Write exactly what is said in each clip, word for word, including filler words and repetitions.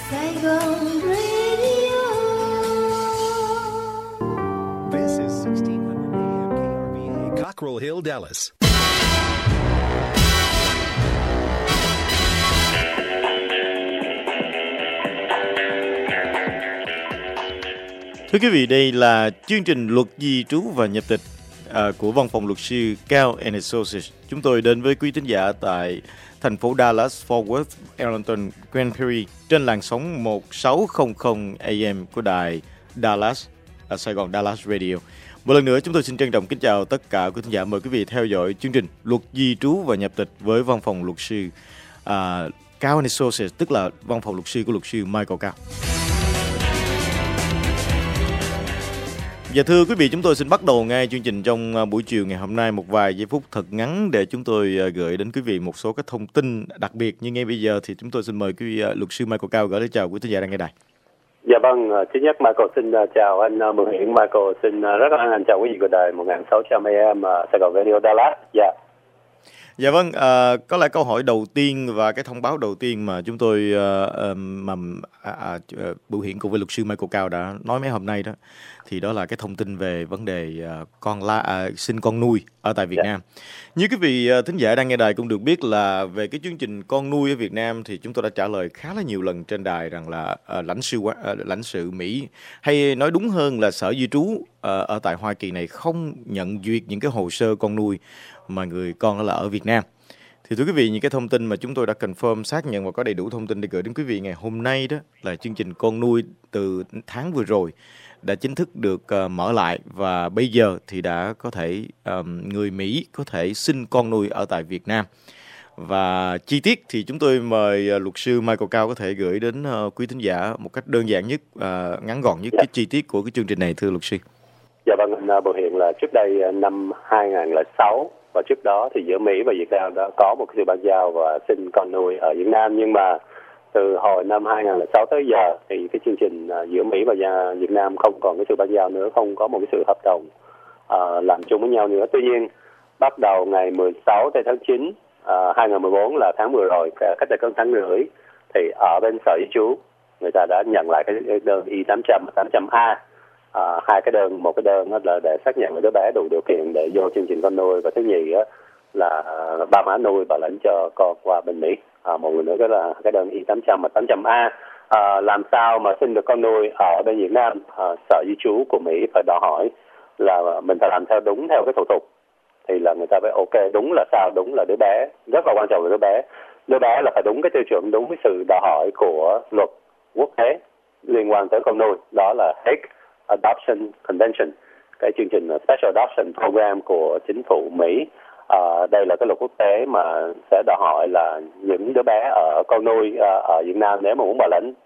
Saigon Radio. This is sixteen hundred A M K R V A, Cockrell Hill, Dallas. Thưa quý vị, đây là chương trình Luật Di trú và Nhập tịch à, của Văn phòng Luật sư Cao and Associates. Chúng tôi đến với quý thính giả tại thành phố Dallas, Fort Worth, Arlington, Grand Prairie trên làn sóng một sáu không không A M của đài Dallas, à, Sài Gòn Dallas Radio. Một lần nữa chúng tôi xin trân trọng kính chào tất cả quý thính giả. Mời quý vị theo dõi chương trình Luật Di trú và Nhập tịch với Văn phòng Luật sư à, Cao and Associates, tức là Văn phòng Luật sư của Luật sư Michael Cao. Và thưa quý vị, chúng tôi xin bắt đầu ngay chương trình trong buổi chiều ngày hôm nay một vài giây phút thật ngắn để chúng tôi gửi đến quý vị một số các thông tin đặc biệt. Nhưng ngay bây giờ thì chúng tôi xin mời quý vị luật sư Michael Cao gửi lời chào quý thính giả đang nghe đài. Dạ vâng, thứ nhất Michael xin chào anh Mường Hiển. Michael xin rất là anh chào quý vị của đài một sáu trăm A M Sài Gòn Radio Dallas. Dạ. Dạ vâng, à, có lẽ câu hỏi đầu tiên và cái thông báo đầu tiên mà chúng tôi à, mà à, à, biểu hiện cùng với luật sư Michael Cao đã nói mấy hôm nay đó, thì đó là cái thông tin về vấn đề à, con la à, sinh con nuôi ở tại Việt dạ. Nam. Như quý vị à, thính giả đang nghe đài cũng được biết là về cái chương trình con nuôi ở Việt Nam thì chúng tôi đã trả lời khá là nhiều lần trên đài rằng là à, lãnh sự à, lãnh sự Mỹ, hay nói đúng hơn là Sở Di trú à, ở tại Hoa Kỳ này không nhận duyệt những cái hồ sơ con nuôi mà người con là ở Việt Nam. Thì thưa quý vị, những cái thông tin mà chúng tôi đã confirm, xác nhận và có đầy đủ thông tin để gửi đến quý vị ngày hôm nay đó là chương trình con nuôi từ tháng vừa rồi đã chính thức được uh, mở lại, và bây giờ thì đã có thể um, người Mỹ có thể sinh con nuôi ở tại Việt Nam. Và chi tiết thì chúng tôi mời uh, luật sư Michael Cao có thể gửi đến uh, quý thính giả một cách đơn giản nhất, uh, ngắn gọn nhất cái chi tiết của cái chương trình này, thưa luật sư. Dạ vâng, anh Bồ Hiện, là trước đây năm hai không không sáu và trước đó thì giữa Mỹ và Việt Nam đã có một sự bàn giao và sinh con nuôi ở Việt Nam, nhưng mà từ hồi năm hai không không sáu tới giờ thì cái chương trình giữa Mỹ và Việt Nam không còn cái sự bàn giao nữa, không có một cái sự hợp đồng uh, làm chung với nhau nữa. Tuy nhiên bắt đầu ngày mười sáu tháng chín uh, hai không một bốn là tháng vừa rồi, cách đây có tháng rưỡi, thì ở bên Sở Di trú người ta đã nhận lại cái đơn I tám trăm, tám trăm A. À, hai cái đơn, một cái đơn đó là để xác nhận là đứa bé đủ điều kiện để vô chương trình con nuôi, và thứ nhì đó là ba má nuôi và lãnh cho con qua bên Mỹ. À, một người nữa đó là cái đơn I tám trăm và tám trăm A. À, làm sao mà sinh được con nuôi ở bên Việt Nam? À, Sở Di trú của Mỹ phải đòi hỏi là mình phải làm theo đúng theo cái thủ tục, thì là người ta phải ok. Đúng là sao? Đúng là đứa bé, rất là quan trọng là đứa bé đứa bé là phải đúng cái tiêu chuẩn, đúng với sự đòi hỏi của luật quốc tế liên quan tới con nuôi, đó là Hague Adoption Convention, cái chương trình Special Adoption Program của chính phủ Mỹ. À, đây là cái luật quốc tế mà sẽ đòi hỏi là những đứa bé ở con nuôi à, ở Việt Nam, nếu mà muốn bảo lãnh,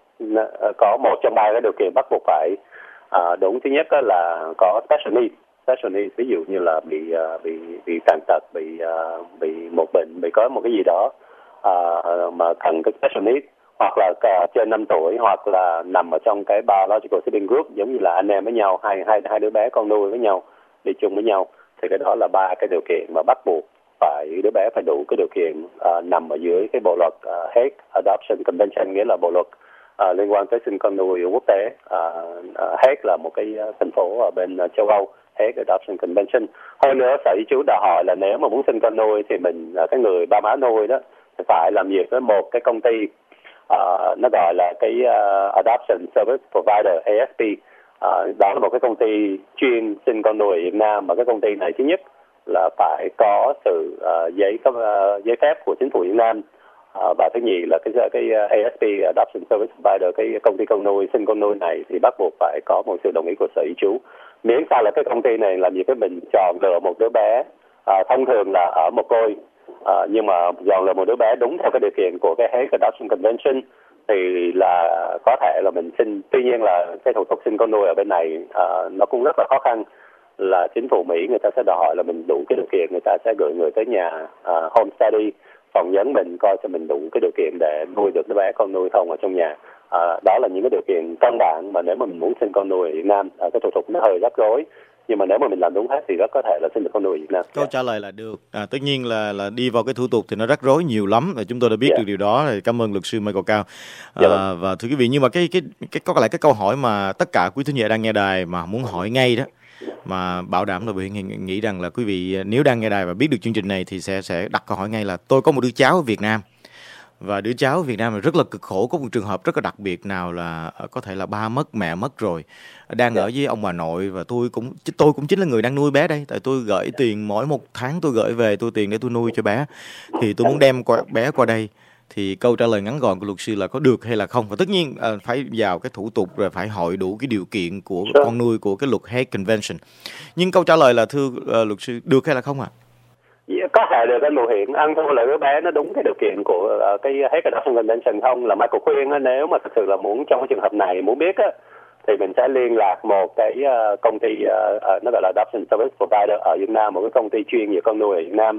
có một trong ba cái điều kiện bắt buộc phải à, đúng. Thứ nhất là có special needs, special needs ví dụ như là bị bị bị tàn tật, bị bị một bệnh, bị có một cái gì đó à, mà cần cái special needs, hoặc là trên năm tuổi, hoặc là nằm ở trong cái biological sibling group, giống như là anh em với nhau, hai hai hai đứa bé con nuôi với nhau, đi chung với nhau, thì cái đó là ba cái điều kiện mà bắt buộc phải đứa bé phải đủ cái điều kiện uh, nằm ở dưới cái bộ luật uh, Hague Adoption Convention, nghĩa là bộ luật uh, liên quan tới sinh con nuôi quốc tế. Uh, uh, Hague là một cái uh, thành phố ở bên uh, châu Âu, Hague Adoption Convention. Hơn nữa, Sở Di trú đã hỏi là nếu mà muốn sinh con nuôi thì mình uh, cái người ba má nuôi đó thì phải làm việc với một cái công ty. Uh, nó gọi là cái uh, Adoption Service Provider, A S P. Uh, đó là một cái công ty chuyên sinh con nuôi ở Việt Nam, mà cái công ty này thứ nhất là phải có sự uh, giấy uh, giấy phép của chính phủ Việt Nam, uh, và thứ nhì là cái cái uh, A S P Adoption Service Provider, cái công ty con nuôi sinh con nuôi này thì bắt buộc phải có một sự đồng ý của Sở Di trú. Miễn sao là cái công ty này làm gì với mình chọn lựa một đứa bé, uh, thông thường là ở một côi. À, nhưng mà dọn là một đứa bé đúng theo cái điều kiện của cái Hague Adoption Convention thì là có thể là mình sinh. Tuy nhiên là cái thủ tục sinh con nuôi ở bên này à, nó cũng rất là khó khăn, là chính phủ Mỹ người ta sẽ đòi hỏi là mình đủ cái điều kiện, người ta sẽ gửi người tới nhà à, home study, phỏng vấn mình coi cho mình đủ cái điều kiện để nuôi được đứa bé con nuôi không ở trong nhà. À, đó là những cái điều kiện căn bản mà nếu mà mình muốn sinh con nuôi ở Việt Nam. À, cái thủ tục nó hơi rắc rối, Nhưng mà nếu mà mình làm đúng hết thì rất có thể là xin được con nuôi ở Việt Nam. Câu yeah. trả lời là được. À, tất nhiên là là đi vào cái thủ tục thì nó rắc rối nhiều lắm. Và chúng tôi đã biết Yeah. được điều đó. Thì cảm ơn luật sư Michael Cao. À, Dạ vâng. và thưa quý vị, nhưng mà cái cái cái có lại cái câu hỏi mà tất cả quý thính giả đang nghe đài mà muốn hỏi ngay đó, mà bảo đảm là Bưu Hiện nghĩ rằng là quý vị nếu đang nghe đài và biết được chương trình này thì sẽ sẽ đặt câu hỏi ngay là tôi có một đứa cháu ở Việt Nam, và đứa cháu ở Việt Nam là rất là cực khổ, có một trường hợp rất là đặc biệt nào là có thể là ba mất, mẹ mất rồi, đang Dạ. ở với ông bà nội, và tôi cũng tôi cũng chính là người đang nuôi bé đây, tại tôi gửi tiền mỗi một tháng, tôi gửi về tôi tiền để tôi nuôi cho bé, thì tôi muốn đem qua, bé qua đây. Thì câu trả lời ngắn gọn của luật sư là có được hay là không, và tất nhiên à, phải vào cái thủ tục rồi phải hội đủ cái điều kiện của Sure. con nuôi của cái luật Hague Convention. Nhưng câu trả lời là thưa uh, luật sư, được hay là không ạ? À? Có thể được anh Bưu Hiện, ăn thua là đứa bé nó đúng cái điều kiện của uh, cái Hague Adoption Convention không? Là Michael khuyên á, nếu mà thực sự là muốn trong cái trường hợp này muốn biết á, thì mình sẽ liên lạc một cái uh, công ty uh, uh, nó gọi là Adoption Service Provider ở Việt Nam, một cái công ty chuyên về con nuôi ở Việt Nam.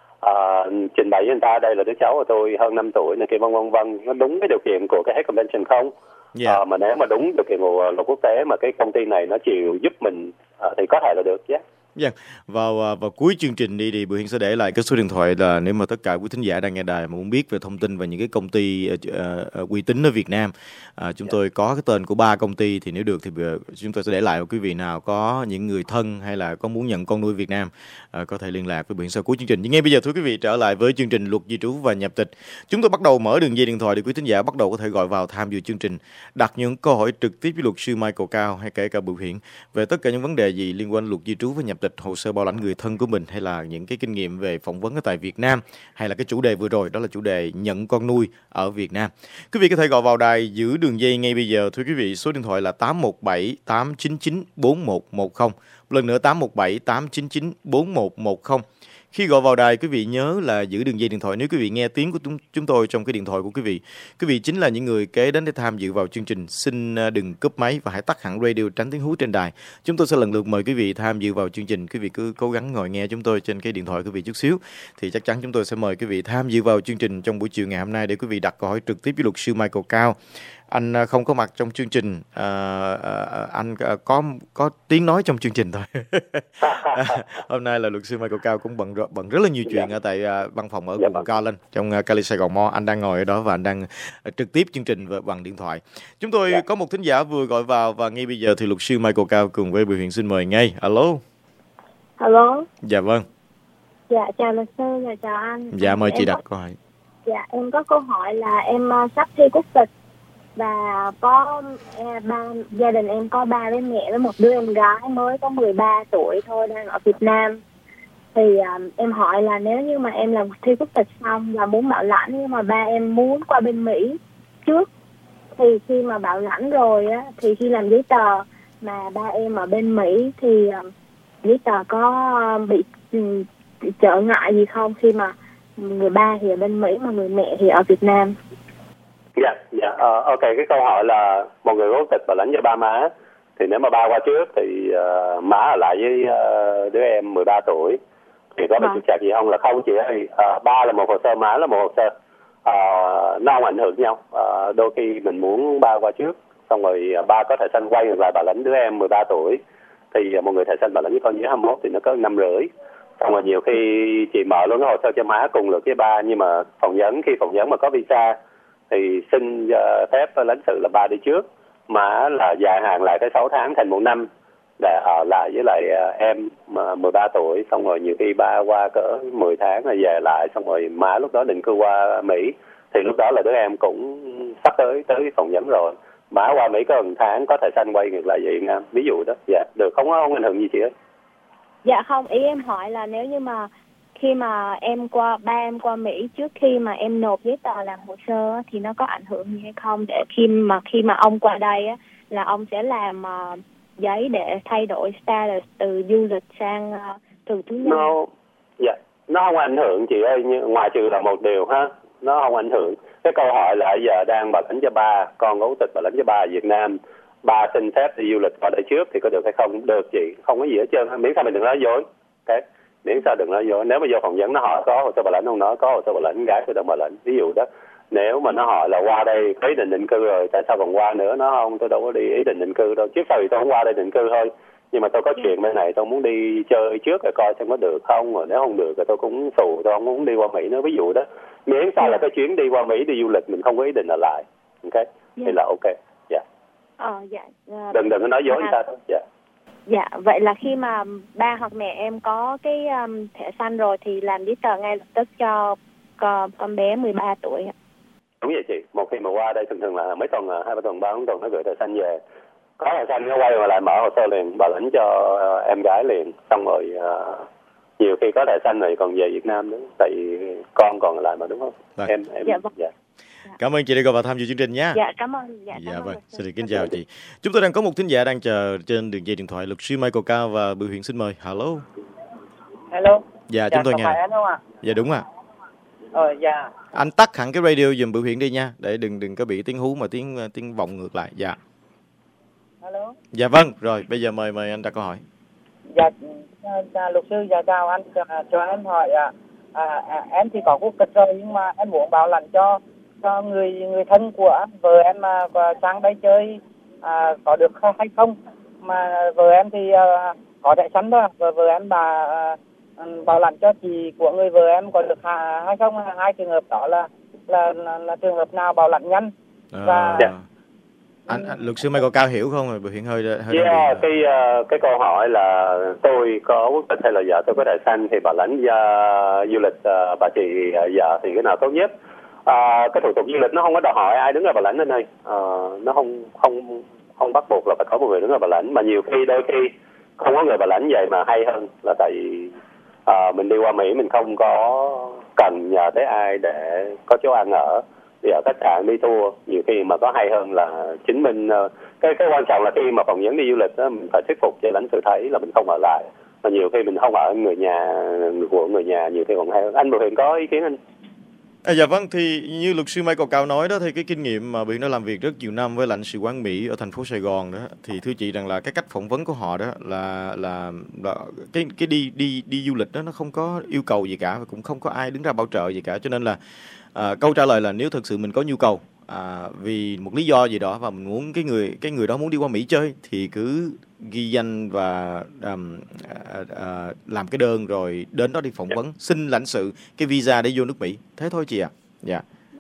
Uh, trình bày với người ta đây là đứa cháu của tôi hơn năm tuổi này kia vân vân vân, nó đúng cái điều kiện của cái Hague Convention không? Yeah. Uh, mà nếu mà đúng điều kiện của luật quốc tế mà cái công ty này nó chịu giúp mình uh, thì có thể là được. Yeah. Dạ, yeah. vào vào cuối chương trình đi thì Bưu Hiện sẽ để lại cái số điện thoại là nếu mà tất cả quý thính giả đang nghe đài mà muốn biết về thông tin về những cái công ty uh, uh, uy tín ở Việt Nam, uh, chúng yeah. tôi có cái tên của ba công ty, thì nếu được thì chúng tôi sẽ để lại, quý vị nào có những người thân hay là có muốn nhận con nuôi Việt Nam uh, có thể liên lạc với Bưu Hiện sau cuối chương trình. Nhưng ngay bây giờ thưa quý vị, trở lại với chương trình Luật Di trú và Nhập tịch. Chúng tôi bắt đầu mở đường dây điện thoại để quý thính giả bắt đầu có thể gọi vào tham dự chương trình, đặt những câu hỏi trực tiếp với luật sư Michael Cao hay kể cả Bưu Hiện về tất cả những vấn đề gì liên quan luật di trú và nhập tịch, hồ sơ bảo lãnh người thân của mình, hay là những cái kinh nghiệm về phỏng vấn ở tại Việt Nam, hay là cái chủ đề vừa rồi đó là chủ đề nhận con nuôi ở Việt Nam. Quý vị có thể gọi vào đài giữ đường dây ngay bây giờ. Thưa quý vị, số điện thoại là tám một bảy tám chín chín bốn một một không. Một lần nữa tám một bảy tám chín chín bốn một một không. Khi gọi vào đài, quý vị nhớ là giữ đường dây điện thoại. Nếu quý vị nghe tiếng của chúng tôi trong cái điện thoại của quý vị, quý vị chính là những người kế đến để tham dự vào chương trình. Xin đừng cúp máy và hãy tắt hẳn radio tránh tiếng hú trên đài. Chúng tôi sẽ lần lượt mời quý vị tham dự vào chương trình. Quý vị cứ cố gắng ngồi nghe chúng tôi trên cái điện thoại quý vị chút xíu, thì chắc chắn chúng tôi sẽ mời quý vị tham dự vào chương trình trong buổi chiều ngày hôm nay để quý vị đặt câu hỏi trực tiếp với luật sư Michael Cao. Anh không có mặt trong chương trình, à, à, anh có có tiếng nói trong chương trình thôi. Hôm nay là luật sư Michael Cao cũng bận bận rất là nhiều chuyện ở tại uh, văn phòng ở quận Garland trong uh, Cali Sài Gòn Mall. Anh đang ngồi ở đó và anh đang uh, trực tiếp chương trình bằng điện thoại. Chúng tôi yeah. có một thính giả vừa gọi vào và ngay bây giờ thì luật sư Michael Cao cùng với Bưu Hiện xin mời ngay. Alo. Alo. Dạ vâng. Dạ chào luật sư, dạ chào anh. Dạ mời em chị đặt có... câu hỏi. Dạ em có câu hỏi là em uh, sắp thi quốc tịch và có uh, ba gia đình em có ba với mẹ với một đứa em gái mới có mười ba tuổi thôi, đang ở Việt Nam. Thì uh, em hỏi là nếu như mà em làm thi quốc tịch xong và muốn bảo lãnh, nhưng mà ba em muốn qua bên Mỹ trước, thì khi mà bảo lãnh rồi á, thì khi làm giấy tờ mà ba em ở bên Mỹ thì uh, giấy tờ có uh, bị um, trở ngại gì không, khi mà người ba thì ở bên Mỹ mà người mẹ thì ở Việt Nam? Dạ, yeah, dạ, yeah. uh, ok, cái câu hỏi là một người quốc tịch bảo lãnh cho ba má, thì nếu mà ba qua trước thì uh, má ở lại với uh, đứa em mười ba tuổi thì có bị trục trặc gì không? Là không chị ơi, uh, ba là một hồ sơ, má là một hồ sơ, uh, nó không ảnh hưởng nhau. Uh, đôi khi mình muốn ba qua trước, xong rồi uh, ba có thẻ xanh quay ngược lại bảo lãnh đứa em mười ba tuổi, thì uh, một người thẻ xanh bảo lãnh với con dưới hai mươi mốt thì nó có năm rưỡi. Xong rồi nhiều khi chị mở luôn cái hồ sơ cho má cùng lượt với ba, nhưng mà phỏng vấn, khi phỏng vấn mà có visa thì xin uh, phép lãnh sự là ba đi trước, má là dài hạn lại tới sáu tháng thành một năm để ở lại với lại uh, em mà mười ba tuổi. Xong rồi nhiều khi ba qua cỡ mười tháng là về lại, xong rồi má lúc đó định cư qua Mỹ, thì lúc đó là đứa em cũng sắp tới tới phỏng vấn rồi, má qua Mỹ có một tháng có thể xanh quay ngược lại Việt Nam, ví dụ đó. Dạ, được, không có không ảnh hưởng gì chị ơi. Dạ không, ý em hỏi là nếu như mà khi mà em qua ba em qua Mỹ trước khi mà em nộp giấy tờ làm hồ sơ thì nó có ảnh hưởng gì hay không, để khi mà khi mà ông qua đây á là ông sẽ làm uh, giấy để thay đổi status từ du lịch sang uh, từ thứ nhân? No, dạ, nó không ảnh hưởng chị ơi, nhưng ngoài trừ là một điều ha, nó không ảnh hưởng. Cái câu hỏi là giờ đang bảo lãnh cho ba, con có quốc tịch bảo lãnh cho ba ở Việt Nam, ba xin phép đi du lịch qua đây trước thì có được hay không? Được chị, không có gì hết trơn, miễn sao mình đừng nói dối. Okay. Miễn sao đừng nói dối. Nếu mà vô phỏng vấn nó hỏi có hồ sơ bảo lãnh không, nói có hồ sơ bảo lãnh, gái tôi đang bảo lãnh, ví dụ đó. Nếu mà nó hỏi là qua đây có ý định định cư rồi, tại sao còn qua nữa, nó không, tôi đâu có đi ý định định cư đâu, trước sau thì tôi không qua đây định cư thôi. Nhưng mà tôi có chuyện bên này, tôi muốn đi chơi trước rồi coi xem có được không, rồi nếu không được rồi tôi cũng xù, tôi không muốn đi qua Mỹ nữa, ví dụ đó. Miễn sao là cái chuyến đi qua Mỹ đi du lịch mình không có ý định ở lại, ok, thì là ok, dạ. Ờ, dạ. Uh, đừng đừng có nói dối người ta thôi, dạ. Dạ, vậy là khi mà ba hoặc mẹ em có cái um, thẻ xanh rồi thì làm giấy tờ ngay lập tức cho con, con bé mười ba tuổi ạ. Đúng vậy chị, một khi mà qua đây thường thường là mấy tuần, hai ba tuần, ba tuần nó gửi thẻ xanh về. Có thẻ xanh nó quay mà lại mở hồ sơ liền, bà lãnh cho uh, em gái liền, xong rồi uh, nhiều khi có thẻ xanh rồi còn về Việt Nam nữa, tại vì con còn lại mà, đúng không? Vâng. Em em Dạ vâng. Dạ. Cảm ơn chị đã gọi vào tham dự chương trình nhé. Dạ, cảm ơn. Dạ, cảm Dạ ơn. vâng, xin được kính chào chị. Chúng tôi đang có một thính giả đang chờ trên đường dây điện thoại, luật sư Michael Cao và Bưu Huyện xin mời. Hello. Hello. Dạ, chúng tôi nghe. Phải anh không ạ? Dạ đúng ạ. Ờ dạ. Anh tắt hẳn cái radio giùm Bưu Huyện đi nha, để đừng đừng có bị tiếng hú mà tiếng tiếng vọng ngược lại. Dạ. Hello. Dạ vâng, rồi bây giờ mời mời anh đặt câu hỏi. Dạ, dạ luật sư, dạ chào anh, cho, cho em hỏi à, à, à, em thì có quốc tịch rồi nhưng mà em muốn bảo lãnh cho cho người người thân của vợ em mà sang đây chơi à, có được hay không, mà vợ em thì à, có thẻ xanh thôi, vợ vợ em bà à, bảo lãnh cho chị của người vợ em có được hay không, hai trường hợp đó là là là, là trường hợp nào bảo lãnh nhanh và À, anh, anh luật sư Michael Cao hiểu không? Rồi Bưu Huyện hơi hơi Yeah, cái uh, cái câu hỏi là tôi có quốc tịch hay là vợ tôi có thẻ xanh thì bà lãnh uh, du lịch uh, bà chị uh, vợ thì cái nào tốt nhất? Uh, cái thủ tục du lịch nó không có đòi hỏi ai đứng ra bà lãnh ở đây, uh, nó không không không bắt buộc là phải có một người đứng ra bà lãnh, mà nhiều khi đôi khi không có người bà lãnh vậy mà hay hơn là tại vì uh, mình đi qua Mỹ mình không có cần nhờ tới ai để có chỗ ăn ở, đi ở khách sạn, đi tour, nhiều khi mà có hay hơn là chứng minh. Uh, cái cái quan trọng là khi mà phỏng vấn đi du lịch đó, mình phải thuyết phục cho lãnh sự thấy là mình không ở lại, mà nhiều khi mình không ở người nhà người của người nhà nhiều khi còn hay hơn. Anh Bưu Huyện có ý kiến anh? À, dạ vâng, thì như luật sư Michael Cao nói đó, thì cái kinh nghiệm mà Bưu Huyện đã làm việc rất nhiều năm với lãnh sự quán Mỹ ở thành phố Sài Gòn đó, thì thưa chị rằng là cái cách phỏng vấn của họ đó là là, là cái cái đi đi đi du lịch đó nó không có yêu cầu gì cả và cũng không có ai đứng ra bảo trợ gì cả, cho nên là à, câu trả lời là nếu thực sự mình có nhu cầu à, vì một lý do gì đó và mình muốn cái người cái người đó muốn đi qua Mỹ chơi thì cứ ghi danh và um, à, à, làm cái đơn rồi đến đó đi phỏng vấn, xin lãnh sự cái visa để vô nước Mỹ, thế thôi chị ạ. À. Dạ.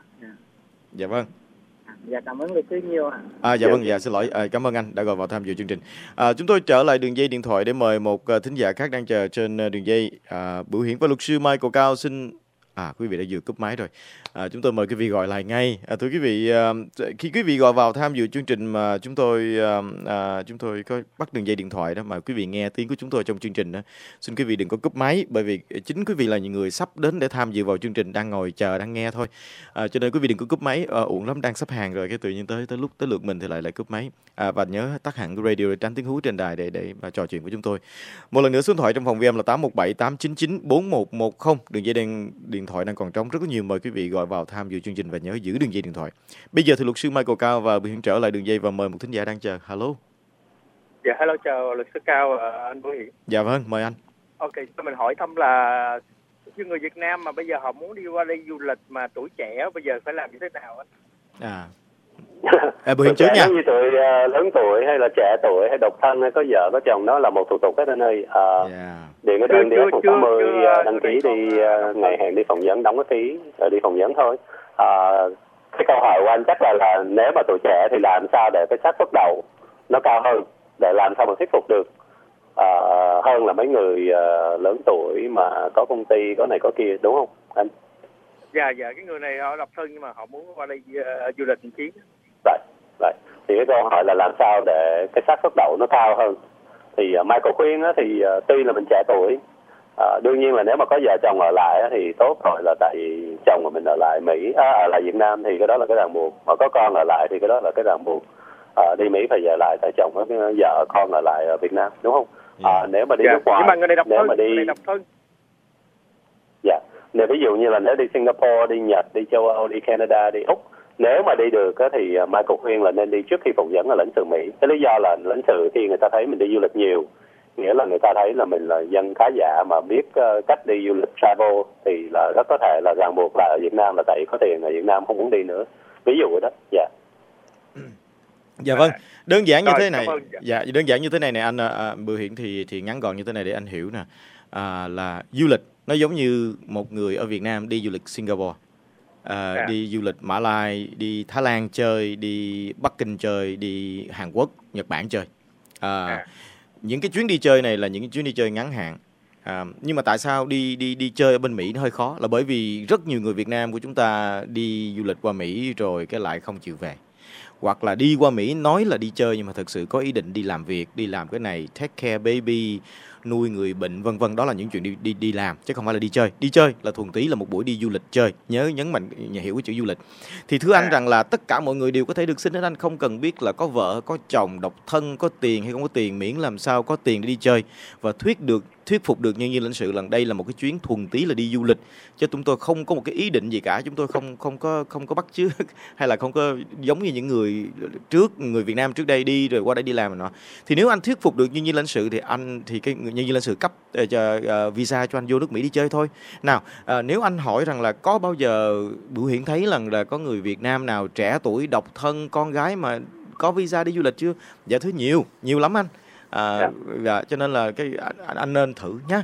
Dạ vâng. Dạ cảm ơn luật sư nhiều ạ. À, dạ vâng, dạ xin lỗi, à, cảm ơn anh đã gọi vào tham dự chương trình. À, chúng tôi trở lại đường dây điện thoại để mời một uh, thính giả khác đang chờ trên uh, đường dây. À, Bưu Huyện và luật sư Michael Cao xin. À, quý vị đã vừa cúp máy rồi. À, chúng tôi mời quý vị gọi lại ngay. À, thưa quý vị, à, khi quý vị gọi vào tham dự chương trình mà chúng tôi à, à, chúng tôi có bắt đường dây điện thoại đó mà quý vị nghe tiếng của chúng tôi trong chương trình đó, xin quý vị đừng có cúp máy, bởi vì chính quý vị là những người sắp đến để tham dự vào chương trình, đang ngồi chờ đang nghe thôi. À, cho nên quý vị đừng có cúp máy. À, uổng lắm, đang sắp hàng rồi cái tự nhiên tới tới lúc tới lượt mình thì lại lại cúp máy. À, và nhớ tắt hẳn cái radio để tránh tiếng hú trên đài để để mà trò chuyện với chúng tôi. Một lần nữa số điện thoại trong phòng vi âm là tám một bảy tám chín chín bốn một một không. Đường dây đang điện thoại đang còn trống rất có nhiều, mời quý vị gọi vào tham dự chương trình và nhớ giữ đường dây điện thoại. Bây giờ thì luật sư Michael Cao và Bưu Huyện trở lại đường dây và mời một thính giả đang chờ. Hello. Dạ hello, chào luật sư Cao, anh Bưu Huyện. Dạ vâng, mời anh. Ok, cho mình hỏi thăm là những người Việt Nam mà bây giờ họ muốn đi qua đây du lịch mà tuổi trẻ bây giờ phải làm như thế nào anh? À. À, Bưu Huyện trước nha. Như tuổi uh, lớn tuổi hay là trẻ tuổi hay độc thân hay có vợ có chồng, đó là một thủ tục hết anh ơi. Uh, yeah. Điện cái đơn đi ép một tám mươi đăng ký đi uh, ngày hẹn đi phỏng vấn, đóng cái phí rồi đi phỏng vấn thôi. Uh, cái câu hỏi của anh chắc là là nếu mà tuổi trẻ thì làm sao để cái xác suất đậu nó cao hơn, để làm sao mà thuyết phục được uh, hơn là mấy người uh, lớn tuổi mà có công ty có này có kia, đúng không anh? Dạ dạ, cái người này họ độc thân nhưng mà họ muốn qua đây uh, du lịch một chuyến. Right, right. Thì cái câu hỏi là làm sao để cái xác suất đậu nó cao hơn. Thì uh, Michael khuyên á, thì uh, tuy là mình trẻ tuổi, uh, đương nhiên là nếu mà có vợ chồng ở lại á, thì tốt rồi, là tại vì chồng của mình ở lại Mỹ, à, ở lại Việt Nam thì cái đó là cái ràng buộc. Mà có con ở lại thì cái đó là cái ràng buộc. Uh, đi Mỹ phải về lại tại chồng có vợ con ở lại ở Việt Nam, đúng không? Uh, nếu mà đi yeah. nước ngoài, nhưng mà người này độc nếu thân, mà đi... người này độc thân. Dạ. Nếu ví dụ như là nếu đi Singapore, đi Nhật, đi châu Âu, đi Canada, đi Úc, nếu mà đi được á, thì Michael khuyên là nên đi trước khi phỏng vấn ở lãnh sự Mỹ. Cái lý do là lãnh sự khi người ta thấy mình đi du lịch nhiều, nghĩa là người ta thấy là mình là dân khá giả mà biết uh, cách đi du lịch travel, thì là rất có thể là ràng buộc lại ở Việt Nam là tại có tiền ở Việt Nam không muốn đi nữa. Ví dụ đó, dạ. Yeah. Dạ vâng, đơn giản như Rồi, thế này. cảm ơn. Dạ, đơn giản như thế này này anh à, Bưu Hiển thì thì ngắn gọn như thế này để anh hiểu nè. À, là du lịch nó giống như một người ở Việt Nam đi du lịch Singapore. À, À. đi du lịch Mã Lai, đi Thái Lan chơi, đi Bắc Kinh chơi, đi Hàn Quốc, Nhật Bản chơi. À, À. những cái chuyến đi chơi này là những cái chuyến đi chơi ngắn hạn. À, nhưng mà tại sao đi đi đi chơi ở bên Mỹ nó hơi khó là bởi vì rất nhiều người Việt Nam của chúng ta đi du lịch qua Mỹ rồi cái lại không chịu về, hoặc là đi qua Mỹ nói là đi chơi nhưng mà thực sự có ý định đi làm việc, đi làm cái này, take care baby, nuôi người bệnh vân vân. Đó là những chuyện đi đi đi làm chứ không phải là đi chơi. Đi chơi là thuần túy là một buổi đi du lịch chơi. Nhớ nhấn mạnh hiểu cái chữ du lịch. Thì thưa anh rằng là tất cả mọi người đều có thể được xin hết, anh không cần biết là có vợ, có chồng, độc thân, có tiền hay không có tiền, miễn làm sao có tiền để đi chơi và thuyết được thuyết phục được nhân viên lãnh sự là đây là một cái chuyến thuần túy là đi du lịch, chứ chúng tôi không có một cái ý định gì cả, chúng tôi không không có không có bắt chước hay là không có giống như những người trước, người Việt Nam trước đây đi rồi qua đây đi làm mà nọ. Thì nếu anh thuyết phục được nhân viên lãnh sự thì anh thì cái nhân viên lãnh sự cấp uh, cho, uh, visa cho anh vô nước Mỹ đi chơi thôi. Nào, uh, nếu anh hỏi rằng là có bao giờ Bưu Hiển thấy lần là có người Việt Nam nào trẻ tuổi, độc thân, con gái mà có visa đi du lịch chưa? Dạ thưa nhiều, nhiều lắm anh. À, yeah. Dạ, cho nên là cái anh, anh nên thử nhé.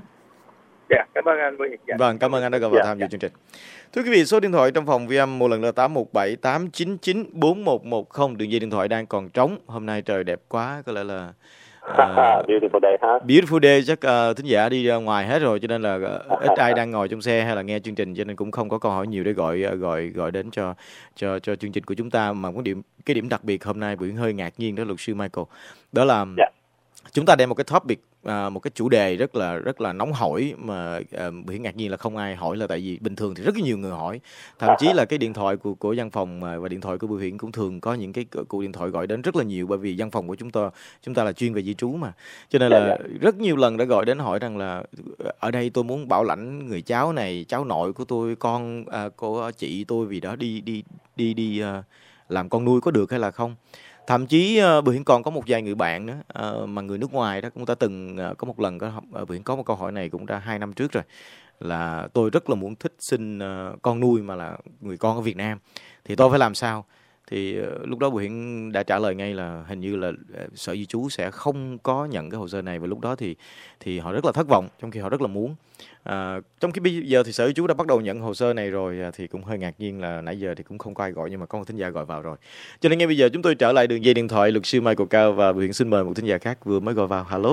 Dạ, cảm ơn anh. Dạ. Vâng, cảm ơn anh đã gọi vào dạ, tham dự dạ. chương trình. Thưa quý vị, số điện thoại trong phòng vi âm một lần là tám một bảy tám chín chín bốn một một không. Đường dây điện thoại đang còn trống. Hôm nay trời đẹp quá, có lẽ là uh, beautiful day ha. Beautiful day, chắc uh, thính giả đi ra ngoài hết rồi, cho nên là uh, ít ai đang ngồi trong xe hay là nghe chương trình, cho nên cũng không có câu hỏi nhiều để gọi uh, gọi gọi đến cho cho cho chương trình của chúng ta. Mà cái điểm cái điểm đặc biệt hôm nay Bưu Hiển hơi ngạc nhiên đó luật sư Michael, đó là yeah. chúng ta đem một cái topic, à, một cái chủ đề rất là rất là nóng hổi mà à, Bưu Hiển ngạc nhiên là không ai hỏi, là tại vì bình thường thì rất nhiều người hỏi, thậm chí là cái điện thoại của của văn phòng và điện thoại của Bưu Hiển cũng thường có những cái cuộc điện thoại gọi đến rất là nhiều, bởi vì văn phòng của chúng ta chúng ta là chuyên về di trú mà, cho nên là rất nhiều lần đã gọi đến hỏi rằng là ở đây tôi muốn bảo lãnh người cháu này, cháu nội của tôi, con à, cô chị tôi vì đó đi đi đi đi à, làm con nuôi có được hay là không. Thậm chí uh, Bưu Hiển còn có một vài người bạn nữa uh, mà người nước ngoài đó, cũng ta từng uh, có một lần có uh, Bưu Hiển có một câu hỏi này cũng đã hai năm trước rồi, là tôi rất là muốn thích xin uh, con nuôi mà là người con ở Việt Nam, thì tôi phải làm sao? Thì uh, lúc đó Bưu Hiển đã trả lời ngay là hình như là uh, Sở Di trú sẽ không có nhận cái hồ sơ này, và lúc đó thì thì họ rất là thất vọng, trong khi họ rất là muốn. À, trong khi bây giờ thì Sở Di trú đã bắt đầu nhận hồ sơ này rồi, thì cũng hơi ngạc nhiên là nãy giờ thì cũng không có ai gọi, nhưng mà có một thính giả gọi vào rồi. Cho nên ngay bây giờ chúng tôi trở lại đường dây điện thoại luật sư Michael Cao, và Bưu Hiển xin mời một thính giả khác vừa mới gọi vào. Hello.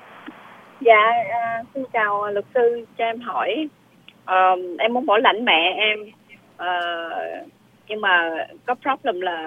Dạ, à, xin chào luật sư, cho em hỏi, à, em muốn bảo lãnh mẹ em, à, nhưng mà có problem là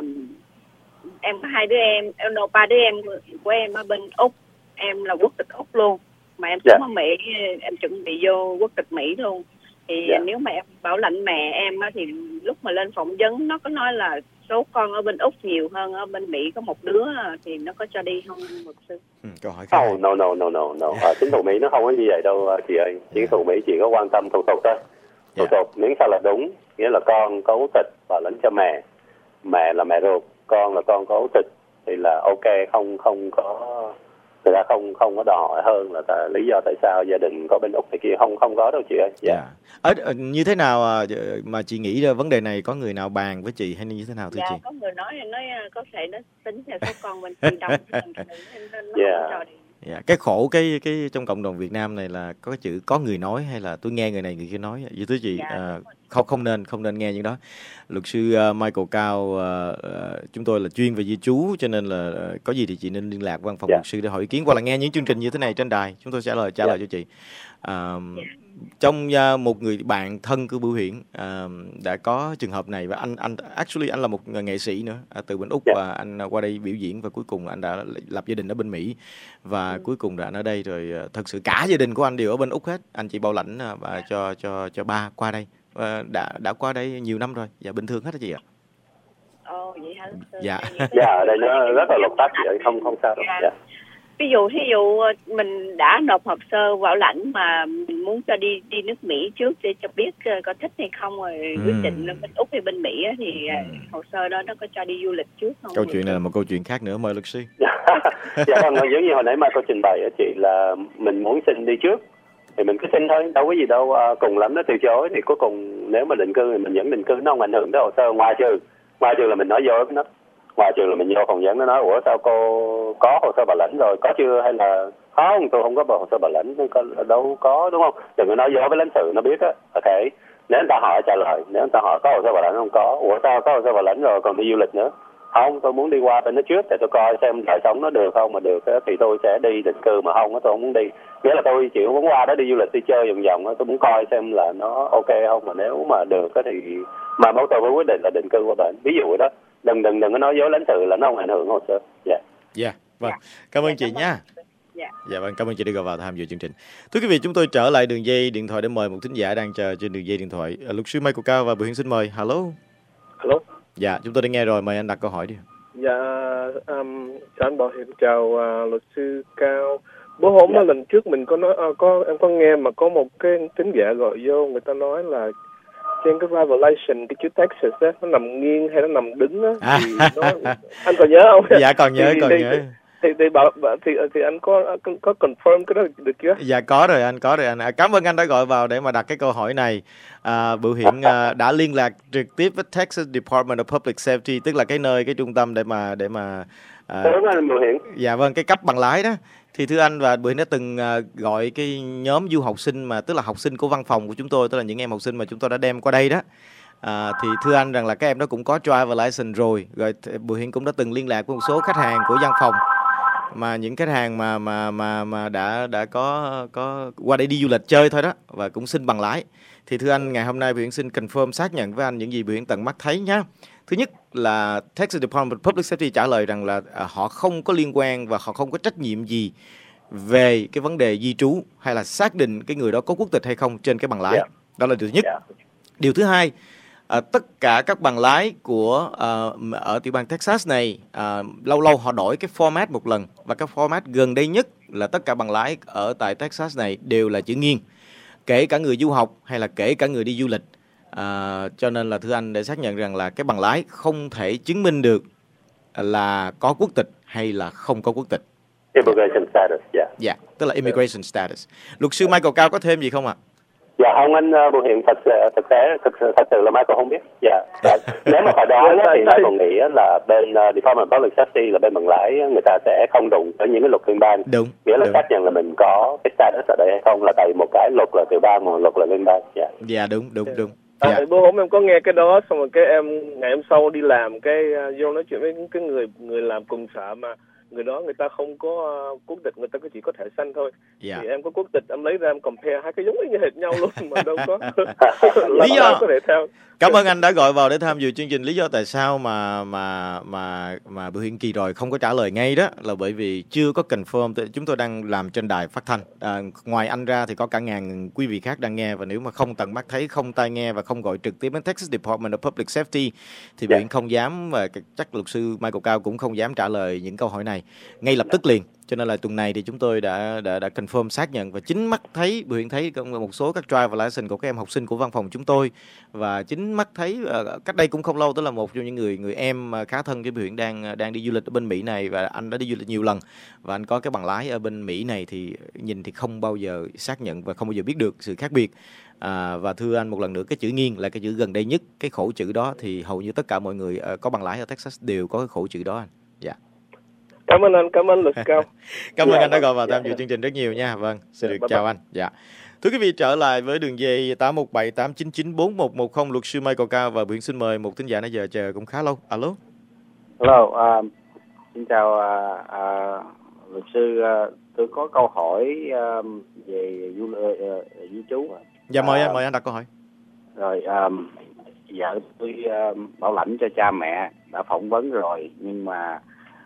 em có hai đứa em, em no, ba đứa em của em ở bên Úc, em là quốc tịch Úc luôn, mà em sống yeah. ở Mỹ, em chuẩn bị vô quốc tịch Mỹ luôn. Thì yeah. nếu mà em bảo lãnh mẹ em á, thì lúc mà lên phỏng vấn nó có nói là số con ở bên Úc nhiều hơn ở bên Mỹ có một đứa, thì nó có cho đi không luật sư? Ừ, câu hỏi khác. Oh, no, no, no, no, no. Ở chính phủ Mỹ nó không có như vậy đâu chị ơi. Chính phủ Mỹ chỉ có quan tâm thủ tục thôi. Thủ yeah. tục miễn sao là đúng, nghĩa là con có quốc tịch bảo lãnh cho mẹ, mẹ là mẹ ruột, con là con có quốc tịch thì là ok, không không có, người ta không không có đòi hỏi hơn là ta, lý do tại sao gia đình có bên Úc này kia, không không có đâu chị ơi. Dạ. Yeah. Ở, ở như thế nào mà chị nghĩ ra vấn đề này, có người nào bàn với chị hay như thế nào thưa dạ, chị? Có người nói nói có thể nó tính theo số con bên chị đông nên nó yeah. không cho đi. Yeah. Cái khổ cái cái trong cộng đồng Việt Nam này là có cái chữ có người nói, hay là tôi nghe người này người kia nói, vậy thưa chị. Dạ, uh, không không nên không nên nghe những đó. Luật sư uh, Michael Cao, uh, uh, chúng tôi là chuyên về di trú, cho nên là uh, có gì thì chị nên liên lạc văn phòng yeah. luật sư để hỏi ý kiến, hoặc là nghe những chương trình như thế này trên đài, chúng tôi sẽ trả lời trả yeah. lời cho chị. Uh, yeah. Trong uh, một người bạn thân của Bưu Hiển uh, đã có trường hợp này, và anh anh actually anh là một nghệ sĩ nữa uh, từ bên Úc, yeah. và anh uh, qua đây biểu diễn, và cuối cùng anh đã lập gia đình ở bên Mỹ, và ừ. cuối cùng đã ở đây rồi. Uh, thật sự cả gia đình của anh đều ở bên Úc hết, anh chỉ bảo lãnh uh, và cho cho cho ba qua đây. Uh, đã đã qua đây nhiều năm rồi, và bình thường hết đó chị ạ. Ồ, vậy hả? Dạ. Dạ, ở đây nó rất là luật pháp chị ơi, không không sao đâu. Dạ. Ví dụ ví dụ mình đã nộp hồ sơ bảo lãnh mà mình muốn cho đi đi nước Mỹ trước để cho biết có thích hay không, rồi ừ. quyết định bên Úc hay bên Mỹ thì ừ. hồ sơ đó nó có cho đi du lịch trước không? Câu chuyện này là một câu chuyện khác nữa, mời luật sư. Dạ vâng, giống như hồi nãy mà cô trình bày á chị, là mình muốn xin đi trước thì mình cứ xin thôi, đâu có gì đâu, à, cùng lắm nó từ chối thì cuối cùng nếu mà định cư thì mình vẫn định cư, nó không ảnh hưởng tới hồ sơ, ngoài trừ ngoài trừ là mình nói dối với nó. ngoài trường là mình vô phỏng vấn, nó nói ủa sao cô có hồ sơ bảo lãnh rồi, có chưa, hay là không, tôi không có hồ sơ bảo lãnh, có, đâu có, đúng không? Đừng có nói dối với lãnh sự, nó biết á. Ok, nếu người ta hỏi trả lời, nếu người ta hỏi có hồ sơ bảo lãnh không có, ủa sao có hồ sơ bảo lãnh rồi còn đi du lịch nữa? Không, tôi muốn đi qua bên đó trước để tôi coi xem đời sống nó được không, mà được thì tôi sẽ đi định cư, mà không tôi không muốn đi. Nghĩa là tôi chịu muốn qua đó đi du lịch, đi chơi vòng vòng, tôi muốn coi xem là nó ok không, mà nếu mà được thì mà mẫu tôi mới quyết định là định cư qua bên. Ví dụ đó, đừng đừng đừng có nói dối lãnh sự là nó không ảnh hưởng hồ sơ. Dạ. Yeah. Dạ, yeah, vâng. Cảm ơn chị nha. Dạ. Dạ vâng, cảm ơn chị đã gọi vào tham dự chương trình. Thưa quý vị, chúng tôi trở lại đường dây điện thoại để mời một thính giả đang chờ trên đường dây điện thoại. À, luật sư Michael Cao và Bùi Hiển xin mời. Hello. Hello. Dạ, chúng tôi đã nghe rồi, mời anh đặt câu hỏi đi. Dạ, um, chào anh Bảo Hiểm, chào uh, luật sư Cao. Bữa hôm đó lần trước mình có nói, uh, có em có nghe mà có một cái thính giả gọi vô, người ta nói là trên cái Revelation, cái chữ Texas á, nó nằm nghiêng hay nó nằm đứng á, à. thì nó, anh còn nhớ không? Dạ còn nhớ, thì, còn thì, nhớ. Thì, thì, thì, bảo, thì, thì anh có có confirm cái đó được chưa? Dạ có rồi anh, có rồi anh. À, cảm ơn anh đã gọi vào để mà đặt cái câu hỏi này. À, Bùi Hiển à, đã liên lạc trực tiếp với Texas Department of Public Safety, tức là cái nơi, cái trung tâm để mà để mà à, đúng anh Bùi Hiển. Dạ vâng, cái cấp bằng lái đó. Thì thưa anh, và Bùi Hiển đã từng à, gọi cái nhóm du học sinh mà tức là học sinh của văn phòng của chúng tôi, tức là những em học sinh mà chúng tôi đã đem qua đây đó. À, thì thưa anh rằng là các em đó cũng có driver license rồi. Rồi Bùi Hiển cũng đã từng liên lạc với một số khách hàng của văn phòng, mà những khách hàng mà mà mà mà đã đã có có qua đây đi du lịch chơi thôi đó, và cũng xin bằng lái. Thì thưa anh, ngày hôm nay Bùi Hiển xin confirm, xác nhận với anh những gì Bùi Hiển tận mắt thấy nhé. Thứ nhất là Texas Department of Public Safety trả lời rằng là à, họ không có liên quan và họ không có trách nhiệm gì về cái vấn đề di trú hay là xác định cái người đó có quốc tịch hay không trên cái bằng lái. Yeah. Đó là điều thứ nhất. Yeah. Điều thứ hai, à, tất cả các bằng lái của à, ở tiểu bang Texas này à, lâu lâu họ đổi cái format một lần, và cái format gần đây nhất là tất cả bằng lái ở tại Texas này đều là chữ nghiêng, kể cả người du học hay là kể cả người đi du lịch. À, cho nên là thưa anh, để xác nhận rằng là cái bằng lái không thể chứng minh được là có quốc tịch hay là không có quốc tịch. Immigration status, dạ. Yeah. Dạ, tức là immigration status. Luật sư Michael Cao có thêm gì không ạ? À? Dạ không anh uh, Bùi Hiển, thật thực tế thực sự thật sự là Michael không biết. Dạ. Yeah. Nếu mà phải đó thì Michael nghĩ là bên uh, Department of Public Safety là bên bằng lái người ta sẽ không đụng tới những cái luật liên bang. Đúng. Nghĩa là đúng. xác nhận là mình có cái status ở đây hay không là tại một cái luật là tiểu bang, một luật là liên bang. Dạ. Yeah. Dạ đúng đúng đúng. À, dạ. Bữa hôm em có nghe cái đó, xong rồi cái em ngày hôm sau đi làm cái uh, vô nói chuyện với cái người người làm cùng sở, mà người đó người ta không có uh, quốc tịch, người ta chỉ có thẻ xanh thôi. Yeah. Thì em có quốc tịch, em lấy ra em compare hai cái giống y như hệt nhau luôn mà đâu có. Lý do có thể theo. Cảm ơn anh đã gọi vào để tham dự chương trình. Lý do tại sao mà mà mà mà Bùi Hiển kỳ rồi không có trả lời ngay đó là bởi vì chưa có confirm. Chúng tôi đang làm trên đài phát thanh. À, ngoài anh ra thì có cả ngàn quý vị khác đang nghe, và nếu mà không tận mắt thấy, không tai nghe và không gọi trực tiếp đến Texas Department of Public Safety thì Bùi Hiển không dám, và chắc luật sư Michael Cao cũng không dám trả lời những câu hỏi này ngay lập tức liền. Cho nên là tuần này thì chúng tôi đã đã đã confirm, xác nhận và chính mắt thấy, Bùi Hiển thấy một số các driver license của các em học sinh của văn phòng chúng tôi, và chính mắt thấy uh, cách đây cũng không lâu, tức là một trong những người người em khá thân với Bùi Hiển đang đang đi du lịch ở bên Mỹ này, và anh đã đi du lịch nhiều lần và anh có cái bằng lái ở bên Mỹ này, thì nhìn thì không bao giờ xác nhận và không bao giờ biết được sự khác biệt. À, và thưa anh một lần nữa, cái chữ nghiêng là cái chữ gần đây nhất, cái khổ chữ đó thì hầu như tất cả mọi người uh, có bằng lái ở Texas đều có cái khổ chữ đó anh. Dạ. Yeah. Cảm ơn anh, cảm ơn luật Cao. Cảm ơn anh đã gọi vào tham dự chương trình rất nhiều nha. Vâng, xin được chào anh. Dạ. Thưa quý vị, trở lại với đường dây tám một bảy tám chín chín bốn một một không, luật sư Michael Cao và Bùi Hiển xin mời một thính giả nãy giờ chờ cũng khá lâu. Alo. Hello, uh, xin chào uh, uh, luật sư. Uh, tôi có câu hỏi uh, về du uh, di trú. Dạ mời uh, anh, mời anh đặt câu hỏi. Rồi, um, vợ tôi uh, bảo lãnh cho cha mẹ đã phỏng vấn rồi, nhưng mà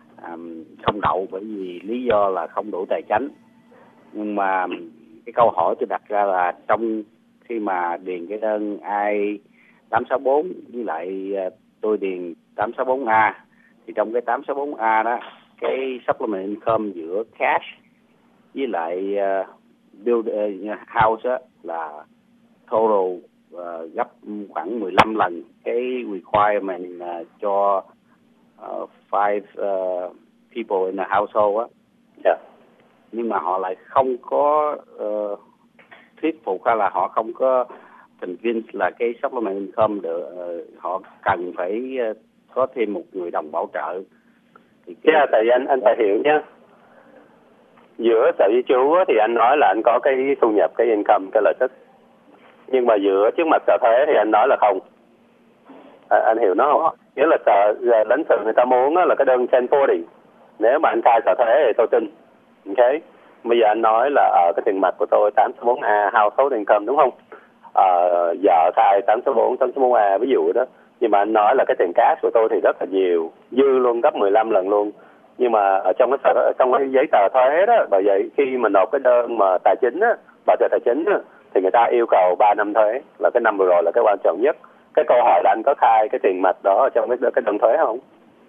um, không đậu bởi vì lý do là không đủ tài chánh. Nhưng mà cái câu hỏi tôi đặt ra là trong khi mà điền cái đơn I tám sáu bốn với lại uh, tôi điền tám sáu bốn A, thì trong cái tám sáu bốn A đó, cái supplement income giữa cash với lại uh, build uh, house đó, là total uh, gấp khoảng mười lăm lần cái requirement uh, cho uh, five uh, people in the household á. Yeah. Nhưng mà họ lại không có uh, thuyết phục, hay là họ không có convince là cái supplement income được, uh, họ cần phải uh, có thêm một người đồng bảo trợ. Thì cái... yeah, tại vì anh anh phải hiểu nhé, giữa sở di trú thì anh nói là anh có cái thu nhập, cái income, cái lợi tức, nhưng mà giữa trước mặt sở thuế thì anh nói là không. À, anh hiểu nó không? Nghĩa là sở lãnh sự người ta muốn là cái đơn ten forty, nếu mà anh khai sở thuế thì tôi tin. Ok, bây giờ anh nói là ở cái tiền mặt của tôi tám số bốn A household income đúng không? À, vợ khai tám số bốn, tám số bốn A ví dụ đó. Nhưng mà anh nói là cái tiền cash của tôi thì rất là nhiều, dư luôn, gấp mười lăm lần luôn. Nhưng mà ở trong cái sở, ở trong cái giấy tờ thuế đó, bởi vậy khi mà nộp cái đơn mà tài chính á, bảo trợ tài chính á, thì người ta yêu cầu ba năm thuế, là cái năm vừa rồi là cái quan trọng nhất. Cái câu hỏi là anh có khai cái tiền mặt đó ở trong cái cái đơn thuế không?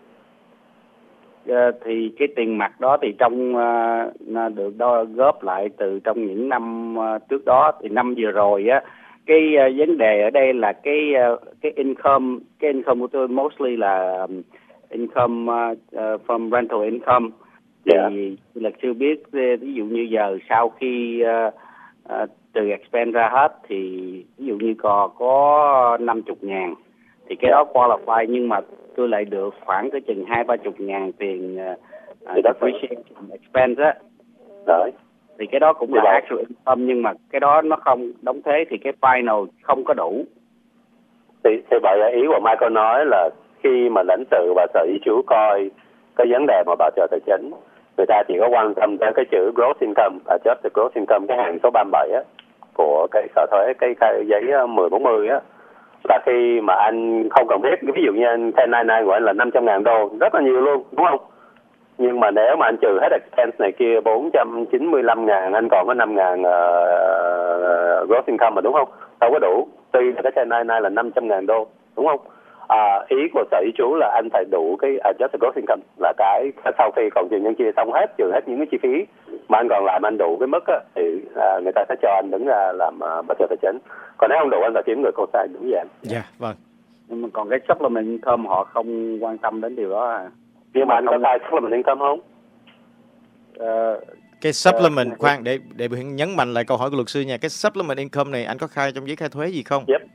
Uh, thì cái tiền mặt đó thì trong uh, được đo góp lại từ trong những năm uh, trước đó, thì năm vừa rồi á, cái uh, vấn đề ở đây là cái uh, cái income, cái income của tôi mostly là um, income uh, uh, from rental income. Yeah. Thì luật sư biết, ví dụ như giờ sau khi uh, uh, trừ expense ra hết thì ví dụ như còn có năm mươi ngàn thì cái đó qualify, nhưng mà tôi lại được khoảng cái chừng hai ba chục ngàn tiền uh, depreciation expense á. Đấy. Thì cái đó cũng là actual income, nhưng mà cái đó nó không đóng thuế thì cái final không có đủ. Thì, thì bởi ý của Michael nói là khi mà lãnh sự và sở di trú coi cái vấn đề mà bảo trợ tài chính, người ta chỉ có quan tâm tới cái chữ gross income, adjusted gross income, cái hàng số ba mươi bảy á, của cái sở thuế, cái, cái giấy mười bốn mươi á, là khi mà anh không cần biết, ví dụ như anh ten ninety-nine của anh là năm trăm ngàn đô, rất là nhiều luôn, đúng không? Nhưng mà nếu mà anh trừ hết expense này kia bốn trăm chín mươi lăm ngàn, anh còn có năm ngàn uh, gross income mà, đúng không? Đâu có đủ, tuy là cái ten ninety-nine là năm trăm ngàn đô, đúng không? À, ý của sở di trú là anh phải đủ cái adjusted gross income, là cái sau khi còn trừ nhân chia xong hết, trừ hết những cái chi phí mà anh còn lại mà anh đủ cái mức á, thì à, người ta sẽ cho anh đứng ra làm uh, bảo trợ tài chính. Còn nếu không đủ anh phải kiếm người co-sign, đúng vậy. Dạ, yeah, vâng. Nhưng mà còn cái supplement income họ không quan tâm đến điều đó à. Nhưng mà anh không... có khai supplement income không? Uh, cái supplement, uh, khoan, để để nhấn mạnh lại câu hỏi của luật sư nha. Cái supplement income này anh có khai trong giấy khai thuế gì không? Yep.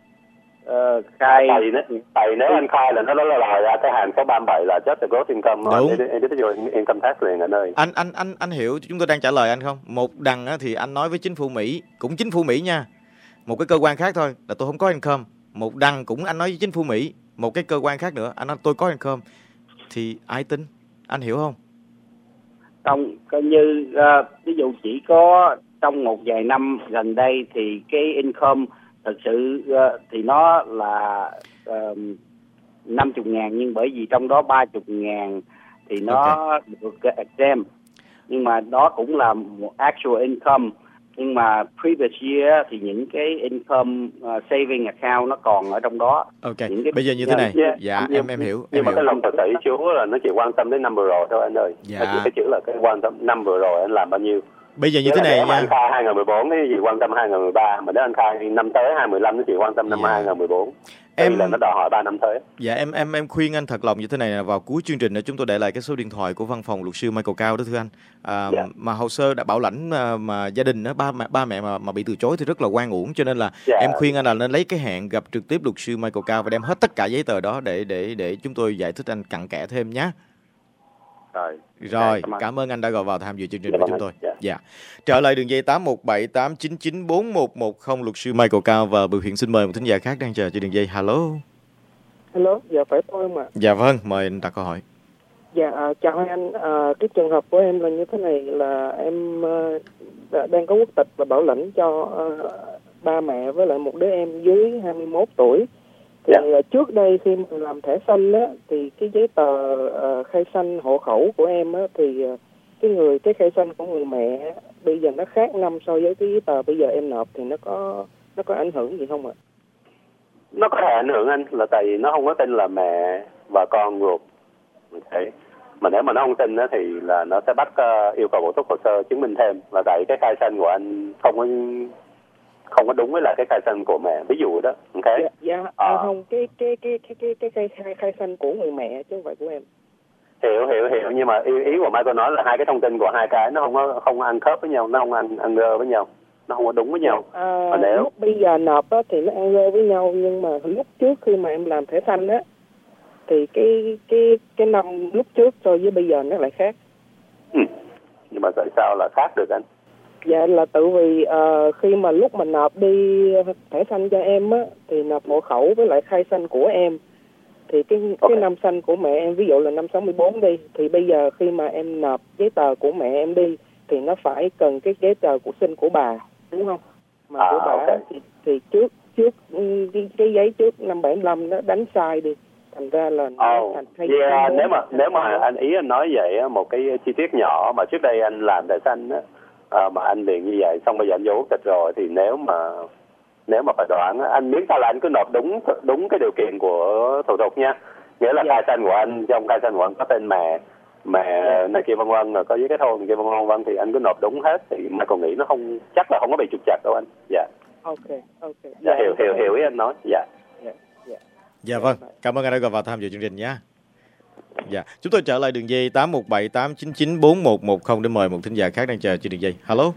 Uh, khai tại, tại nếu anh khai là nó nó là ra cái hàng số ba mươi bảy là just the gross income, đúng, individual income tax liền anh ơi. Anh anh anh anh hiểu chúng tôi đang trả lời anh không? Một đằng á, thì anh nói với chính phủ Mỹ, cũng chính phủ Mỹ nha, một cái cơ quan khác thôi là tôi không có income. Một đằng cũng anh nói với chính phủ Mỹ, một cái cơ quan khác nữa anh nói tôi có income, thì ai tin? Anh hiểu không? Trong coi như uh, ví dụ chỉ có trong một vài năm gần đây thì cái income thực sự uh, thì nó là uh, năm mươi ngàn, nhưng bởi vì trong đó ba mươi ngàn thì nó okay. được exempt, nhưng mà đó cũng là một actual income. Nhưng mà previous year thì những cái income uh, saving account nó còn ở trong đó. Ok, những cái... bây giờ như thế này. Yeah. Dạ, yeah. em em hiểu. Nhưng em mà hiểu. cái lòng sở di trú là nó chỉ quan tâm đến năm vừa rồi thôi anh ơi. Dạ. Nó chỉ cái chữ là cái quan tâm năm vừa rồi anh làm bao nhiêu. Bây giờ như Thế thế này nha. nha. Anh khai hai không một bốn thì chỉ quan tâm hai không một ba, mà nếu anh khai năm tới hai không một lăm nó chỉ quan tâm năm dạ. hai không một bốn. Em là nó đòi hỏi ba năm thuế. Dạ em em em khuyên anh thật lòng như thế này, là vào cuối chương trình chúng tôi để lại cái số điện thoại của văn phòng luật sư Michael Cao đó thưa anh. À, dạ. Mà hồ sơ đã bảo lãnh mà, mà gia đình đó, ba mẹ ba mẹ mà mà bị từ chối thì rất là oan uổng, cho nên là dạ. em khuyên anh là nên lấy cái hẹn gặp trực tiếp luật sư Michael Cao và đem hết tất cả giấy tờ đó để để để chúng tôi giải thích anh cặn kẽ thêm nhé. Rồi, Rồi, cảm, cảm ơn anh đã gọi vào tham dự chương trình của chúng tôi. Dạ. dạ. Trở lại đường dây tám một bảy tám chín chín bốn một một không, luật sư Michael Cao và Bưu Hiện xin mời một thính giả khác đang chờ trên đường dây. Hello. Hello, dạ phải tôi không ạ? Dạ vâng, mời anh đặt câu hỏi. Dạ, à, chào hai anh. À, cái trường hợp của em là như thế này, là em à, đang có quốc tịch và bảo lãnh cho à, ba mẹ với lại một đứa em dưới hai mươi mốt tuổi. Thì dạ. trước đây khi mà làm thẻ xanh á, thì cái giấy tờ uh, khai xanh hộ khẩu của em á, thì uh, cái người cái khai xanh của người mẹ bây giờ nó khác năm so với cái giấy tờ bây giờ em nộp, thì nó có nó có ảnh hưởng gì không ạ? Nó có thể ảnh hưởng anh, là tại vì nó không có tên là mẹ và con ruột. Okay. Mà nếu mà nó không tin á, thì là nó sẽ bắt uh, yêu cầu bổ túc hồ sơ chứng minh thêm, là tại cái khai xanh của anh không có không có đúng với lại cái khai xanh của mẹ, ví dụ đó. Ok. Dạ, dạ à. À, không, cái cái cái cái cái cái khai khai, khai xanh của người mẹ chứ không phải của em. Hiểu hiểu hiểu, nhưng mà ý, ý của Michael nói là hai cái thông tin của hai cái nó không có không ăn khớp với nhau, nó không ăn ăn rơ với nhau, nó không có đúng với nhau. À, mà nếu lúc bây giờ nộp á thì nó ăn rơ với nhau, nhưng mà lúc trước khi mà em làm thẻ xanh á thì cái cái cái năm lúc trước so với bây giờ nó lại khác. Ừ. Nhưng mà tại sao là khác được anh? Dạ là tự vì uh, khi mà lúc mà nộp đi thẻ xanh cho em á, thì nộp hộ khẩu với lại khai xanh của em, thì cái okay. cái năm xanh của mẹ em ví dụ là năm sáu mươi bốn đi, thì bây giờ khi mà em nộp giấy tờ của mẹ em đi thì nó phải cần cái giấy tờ của sinh của bà, đúng không? Mà à, của bà okay. thì, thì trước trước cái, cái giấy trước năm bảy lăm nó đánh sai đi, thành ra là nó oh, thành thay yeah, nếu mà nếu mà anh ý anh nói vậy một cái chi tiết nhỏ mà trước đây anh làm thẻ xanh á, à, mà anh liền như vậy, xong bây giờ anh vô quốc tịch rồi thì nếu mà nếu mà phải đoán anh miễn sao là anh cứ nộp đúng đúng cái điều kiện của thủ tục nha, nghĩa là khai xanh của anh, trong khai xanh của anh có tên mẹ mẹ này kia vân vân, rồi có giấy kết hôn này kia vân vân vân, thì anh cứ nộp đúng hết thì mà còn nghĩ nó không chắc là không có bị trục trặc đâu anh. Dạ. Ok ok. Dạ, hiểu hiểu hiểu ý anh nói. Dạ. Dạ. Dạ. Dạ vâng, cảm ơn anh đã gọi vào tham dự chương trình nhé. Dạ, chúng tôi trở lại đường dây tám một bảy tám chín chín bốn một một không để mời một thính giả khác đang chờ trên đường dây. Hello.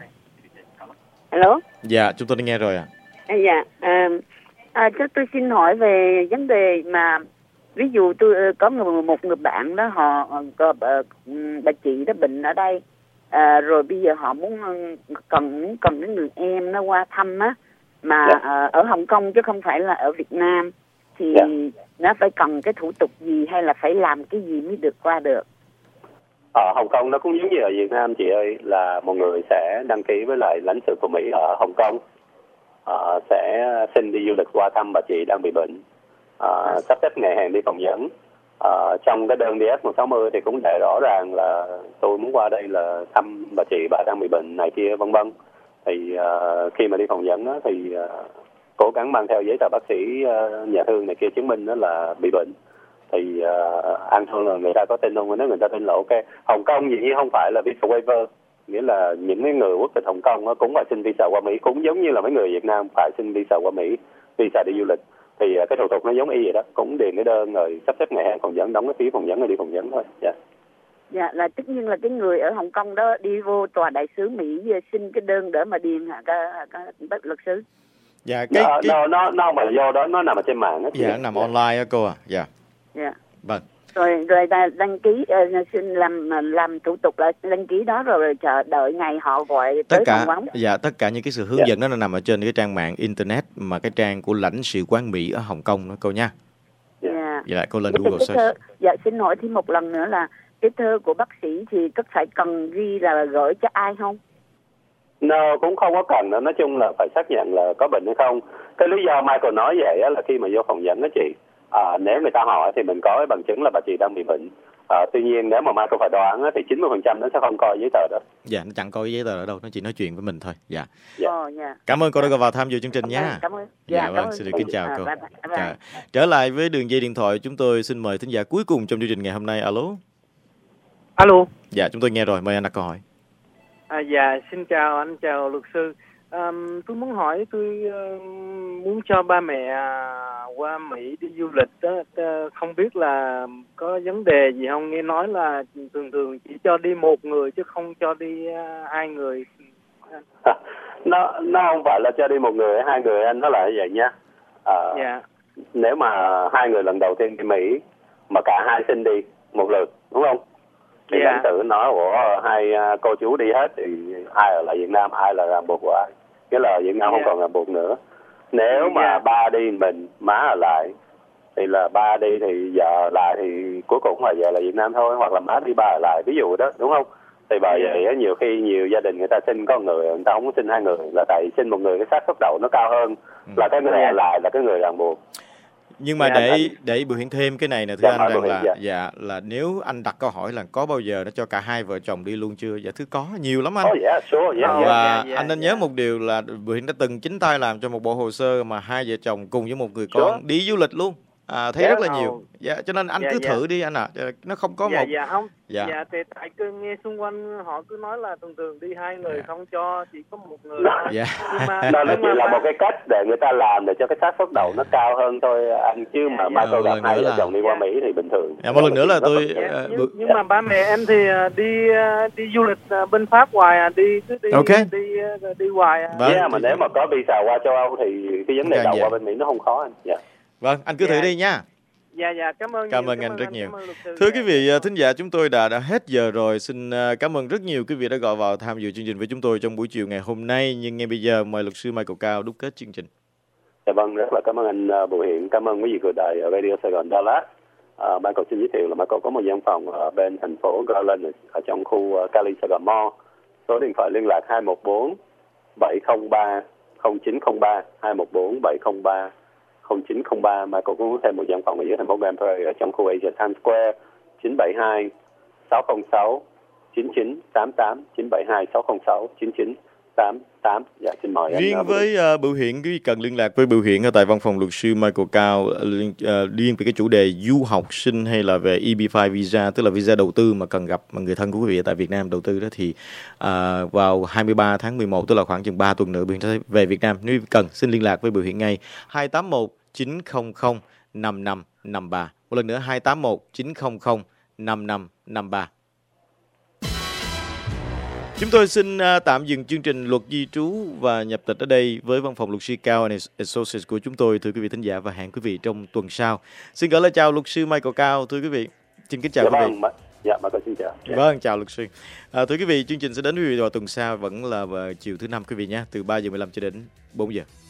Hello. Dạ, chúng tôi đã nghe rồi ạ. À, dạ, à, à, cho tôi xin hỏi về vấn đề mà ví dụ tôi có một, một người bạn đó, họ có bà, bà chị đó bệnh ở đây, à, rồi bây giờ họ muốn cần cần cái người em nó qua thăm á, mà yeah. à, ở Hồng Kông chứ không phải là ở Việt Nam, thì yeah. nó phải cần cái thủ tục gì hay là phải làm cái gì mới được qua được? Ở Hồng Kông nó cũng giống như ở Việt Nam chị ơi, là một người sẽ đăng ký với lại lãnh sự của Mỹ ở Hồng Kông, uh, sẽ xin đi du lịch qua thăm bà chị đang bị bệnh, uh, sắp xếp ngày hẹn đi phỏng vấn. Uh, trong cái đơn D S một sáu không thì cũng để rõ ràng là tôi muốn qua đây là thăm bà chị, bà đang bị bệnh này kia vân vân. Thì uh, khi mà đi phỏng vấn đó, thì uh, cố gắng mang theo giấy tờ bác sĩ, uh, nhà thương này kia chứng minh đó là bị bệnh. Thì uh, an thương là người ta có tin không, nếu người ta tin là ok. Hồng Kông dĩ nhiên không phải là visa waiver, nghĩa là những cái người quốc tịch Hồng Kông nó cũng phải xin visa qua Mỹ, cũng giống như là mấy người Việt Nam phải xin visa qua Mỹ, visa đi du lịch. Thì uh, cái thủ tục nó giống y vậy đó, cũng điền cái đơn rồi sắp xếp ngày hẹn phỏng vấn, đóng cái phí phỏng vấn rồi đi phỏng vấn thôi. Dạ. Yeah. Dạ, là tất nhiên là cái người ở Hồng Kông đó đi vô tòa đại sứ Mỹ xin cái đơn để mà điền hả cái bất luật sư? Dạ, cái, nó, cái... nó nó nó mà do đó nó nằm ở trên mạng á. Dạ, nó nằm dạ. online á cô à. Dạ. Dạ. Vâng. Rồi rồi ta đăng ký uh, xin làm làm thủ tục là đăng ký đó rồi, rồi chờ đợi ngày họ gọi tất tới cả phỏng vấn. Dạ, tất cả những cái sự hướng yeah. dẫn đó nó nằm ở trên cái trang mạng internet mà cái trang của lãnh sự quán Mỹ ở Hồng Kông đó cô nha. Dạ. Yeah. Dạ, cô lên Cái Google search. thơ, dạ xin hỏi thêm một lần nữa là cái thơ của bác sĩ thì có phải cần ghi là gửi cho ai không? Nó cũng không có cần nữa, nói chung là phải xác nhận là có bệnh hay không. Cái lý do Michael nói vậy là khi mà vô phỏng vấn đó chị, à, nếu người ta hỏi thì mình có cái bằng chứng là bà chị đang bị bệnh. À, tuy nhiên nếu mà Michael phải đoán thì chín mươi phần trăm nó sẽ không coi giấy tờ đó. Dạ, nó chẳng coi giấy tờ ở đâu, nó chỉ nói chuyện với mình thôi. Dạ. Dạ. Oh, yeah. Cảm ơn cô đã gọi vào tham dự chương trình cảm nha. Ơn, cảm ơn. Dạ, dạ vâng, cảm xin ơn. được kính chào à, cô. bye bye, bye. Dạ. Trở lại với đường dây điện thoại, chúng tôi xin mời thính giả cuối cùng trong chương trình ngày hôm nay. Alo. Alo. Dạ, chúng tôi nghe rồi, mời anh đặt câu hỏi. À, dạ, xin chào anh, chào luật sư. À, tôi muốn hỏi, tôi uh, muốn cho ba mẹ uh, qua Mỹ đi du lịch đó, uh, không biết là có vấn đề gì không? Nghe nói là thường thường chỉ cho đi một người chứ không cho đi uh, hai người. nó nó không phải là cho đi một người hai người anh, nó là như vậy nha. À, dạ. Nếu mà hai người lần đầu tiên đi Mỹ mà cả hai xin đi một lượt, đúng không? Thì lãnh sự nói của hai cô chú đi hết thì ai ở lại Việt Nam, ai là ràng buộc của ai. Cái là Việt Nam yeah. không còn ràng buộc nữa. Nếu yeah. mà ba đi mình, má ở lại thì là ba đi thì vợ ở lại thì cuối cùng là vợ là Việt Nam thôi, hoặc là má đi ba ở lại, ví dụ đó, đúng không? Thì bởi yeah. vậy nhiều khi nhiều gia đình người ta xin có người, người ta không có xin hai người, là tại xin một người cái xác suất đậu nó cao hơn, ừ. là cái người ở lại là cái người ràng buộc. Nhưng mà yeah, để anh... để biểu hiện thêm cái này nè thưa dạ, anh rằng là dạ. dạ là nếu anh đặt câu hỏi là có bao giờ nó cho cả hai vợ chồng đi luôn chưa? Dạ thưa có, nhiều lắm anh. Oh, yeah, sure, yeah, và yeah, yeah, anh nên yeah. nhớ một điều là biểu hiện đã từng chính tay làm cho một bộ hồ sơ mà hai vợ chồng cùng với một người con sure. đi du lịch luôn. À, thấy yeah, rất là oh. nhiều. Dạ, cho nên anh yeah, cứ yeah. thử đi anh ạ. À. Nó không có dạ, một. Dạ không. Dạ. dạ thì tại cứ nghe xung quanh họ cứ nói là thường thường đi hai người yeah. không cho, chỉ có một người. Dạ. Nhưng mà đó nó chỉ là một cái cách để người ta làm để cho cái xác suất đậu nó cao hơn thôi anh, chứ mà ba câu gặp hai vợ chồng đi qua Mỹ thì bình thường. Dạ, một lần nữa là tôi. Dạ, uh, nhưng, nhưng mà ba mẹ em thì đi đi du lịch bên Pháp hoài à, đi cứ đi okay. đi đi hoài à. Vâng. Yeah, mà nếu mà có visa qua châu Âu thì cái vấn đề đậu qua bên Mỹ nó không khó anh. Dạ. Vâng, anh cứ thử đi nha. Dạ dạ cảm ơn Cảm nhiều, ơn anh rất anh, nhiều. cảm ơn luật sư. Thưa Dạ, quý vị dạ. thính giả, chúng tôi đã đã hết giờ rồi. Xin à, cảm ơn rất nhiều quý vị đã gọi vào tham dự chương trình với chúng tôi trong buổi chiều ngày hôm nay. Nhưng ngay bây giờ mời luật sư Michael Cao đúc kết chương trình. Dạ vâng, rất là cảm ơn anh uh, Bùi Hiện, cảm ơn quý vị của đài Radio Sài Gòn Dallas. Uh, Michael xin giới thiệu là Michael có một văn phòng ở bên thành phố Garland ở trong khu uh, Cali Sài Gòn Mall. Số điện thoại liên lạc hai một bốn bảy không ba không chín không ba, hai một bốn bảy không ba không chín không ba. Michael cũng có thêm một văn phòng ở dưới thành phố Grand Prairie ở trong khu Asia Times Square. Chín bảy hai sáu không sáu chín chín tám tám, chín bảy hai sáu không sáu chín chín tám tám. Dạ, xin mời anh. Riêng uh, với uh, Bửu Hiện, quý vị cần liên lạc với Bửu Hiện ở tại văn phòng luật sư Michael Cao uh, liên, uh, liên về cái chủ đề du học sinh hay là về E B năm visa, tức là visa đầu tư mà cần gặp mà người thân của quý vị ở tại Việt Nam đầu tư đó, thì uh, vào hai mươi ba tháng mười một, tức là khoảng chừng ba tuần nữa Bửu Hiện sẽ về Việt Nam. Nếu cần xin liên lạc với Bửu Hiện ngay hai tám một chín không không năm năm năm ba. Một lần nữa hai tám một chín không không năm năm năm ba. Chúng tôi xin tạm dừng chương trình luật di trú và nhập tịch ở đây với văn phòng luật sư Cao and Associates của chúng tôi, thưa quý vị thính giả, và hẹn quý vị trong tuần sau. Xin gửi lời chào luật sư Michael Cao, thưa quý vị. Xin kính chào dạ quý vâng, vị. Dạ, Michael xin chào. Dạ. Vâng, chào luật sư. À, thưa quý vị, chương trình sẽ đến quý vị vào tuần sau, vẫn là vào chiều thứ năm quý vị nhé, từ ba giờ mười lăm cho đến bốn giờ.